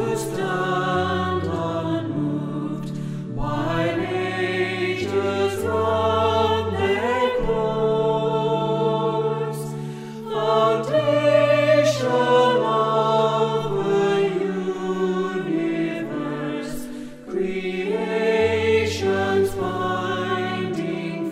stand unmoved, while ages round their course. Foundation of the universe, creation's binding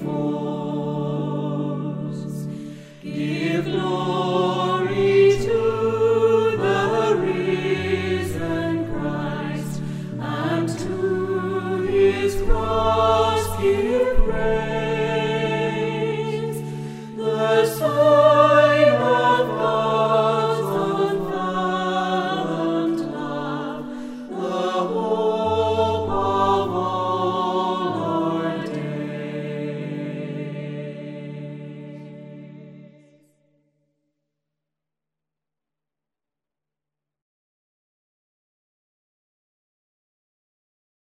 force. Give glory to the risen Christ, and to his cross give praise. The